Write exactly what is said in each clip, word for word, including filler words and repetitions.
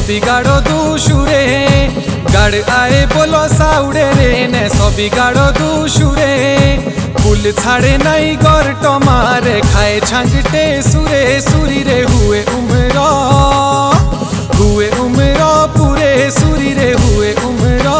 सभी गाड़ो दूसरे गाड़ आए बोलो साउड़े रे ने सभी गाड़ो दूसरे फूल छाड़े नहीं गौर टमारे खाए छांगटे सुरे सुरी रे हुए उमरा हुए उमरा पूरे सुरी रे हुए उमरा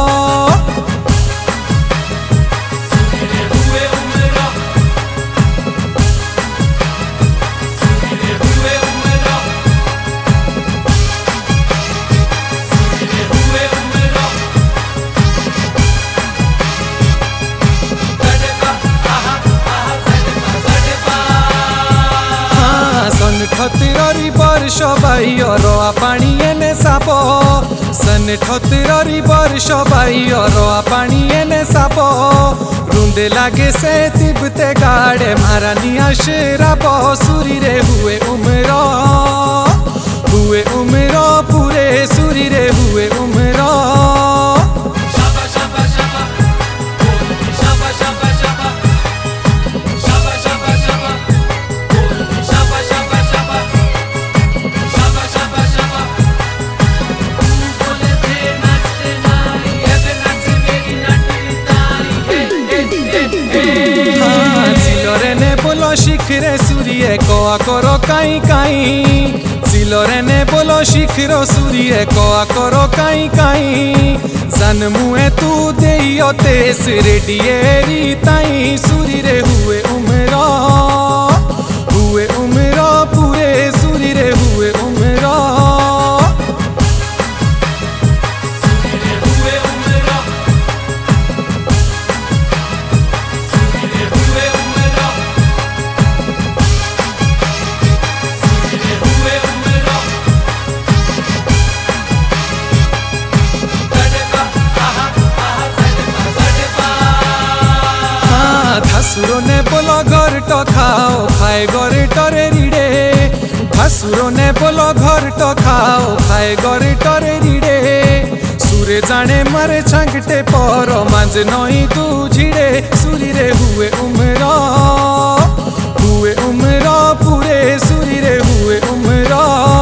ठतरी वर्ष बाई रोआ पानी एने साप सन ठतरी वर्ष बाई रोआ पानी एने साप रुंदे लागे से तिबते गाड़े महारानी आशराब सुरी रे हुए उमरा हुए उमरा पूरे सुरी रे हुए उमरा शिखरे सूर्य कोआ करो काई काई सिलोरे ने बोलो शिखरो सूर्य कोआ करो काई काई सन मुए तू देयो तेस रेडियेरी ताई सूरी रे हुए उमरा हुए उमरा पूरे सूरी रे हुए उमरा भासुरो ने बोलो घर तो खाओ खाए घर टरे रिड़े भासुरो ने बोलो घर तो खाओ खाए घर टरे रिड़े सुरे जाने मारे छांगटे पर मांझ नई तू झिड़े सुरी रे हुए उमरा हुए उमरा पूरे सुरी रे हुए उमरा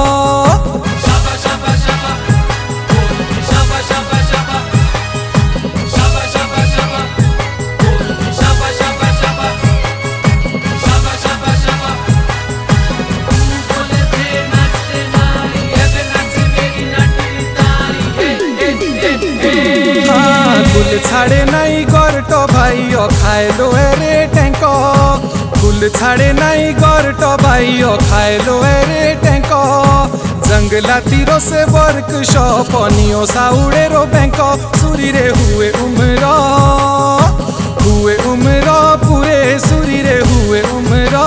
फूल छाड़े नहीं गौरटो भाइयों खाए लो रे टैंको फूल छाड़े नहीं गौरटो भाइयों खाए लो रे टैंको जंगला तीरों से वर्कशॉप नियो साउड़े रो बैंको सुरी रे हुए उमरा हुए उमरा पूरे सुरी रे हुए उमरा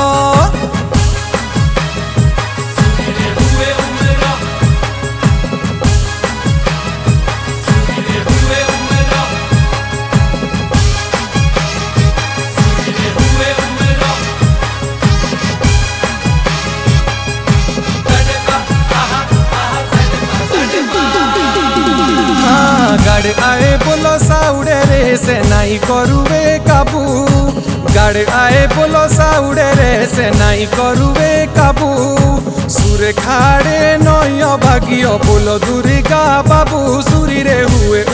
गाड़ आए बोलो साउड़े रे से नहीं करुवे काबू गाड़ आए बोलो साउड़े रे से नहीं करुवे काबू सुरे खाड़े नय भागियो बोलो दुर्गा बाबू सुरी रे हुए